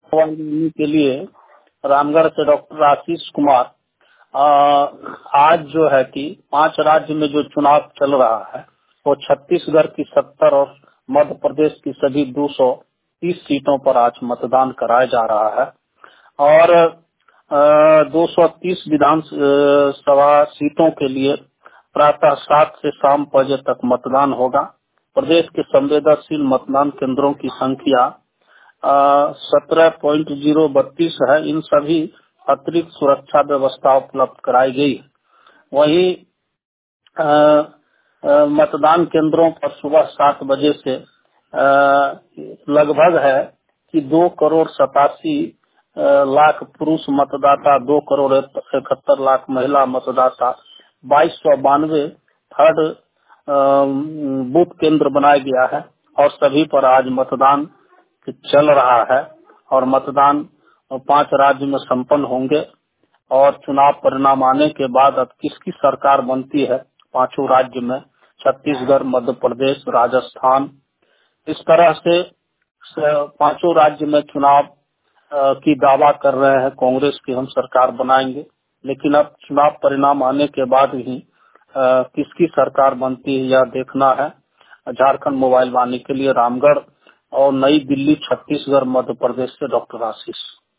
Mobile के लिए रामगढ़ से डॉक्टर आशीष कुमार। आज जो है कि 5 राज्य में जो चुनाव चल रहा है वो छत्तीसगढ़ की 70 और मध्य प्रदेश की सभी 230 सीटों पर आज मतदान कराया जा रहा है और 230 विधानसभा सीटों के लिए प्रातः 7 से शाम 5 बजे तक मतदान होगा। प्रदेश के संवेदनशील मतदान केंद्रों की संख्या 17.032 है। इन सभी अतिरिक्त सुरक्षा व्यवस्था उपलब्ध कराई गई है। वहीं मतदान केंद्रों पर सुबह 7 बजे से लगभग है कि 2,87,00,000 पुरुष मतदाता, 2,71,00,000 महिला मतदाता, 2292 थर्ड बूथ केंद्र बनाया गया है और सभी पर आज मतदान चल रहा है और मतदान 5 राज्य में संपन्न होंगे और चुनाव परिणाम आने के बाद अब किसकी सरकार बनती है 5 राज्य में, छत्तीसगढ़, मध्य प्रदेश, राजस्थान, इस तरह से 5 राज्य में चुनाव की दावा कर रहे हैं कांग्रेस की हम सरकार बनाएंगे। लेकिन अब चुनाव परिणाम आने के बाद ही किसकी सरकार बनती है यह देखना है। झारखंड मोबाइल वाणी के लिए रामगढ़ और नई दिल्ली, छत्तीसगढ़, मध्य प्रदेश से डॉक्टर आशीष।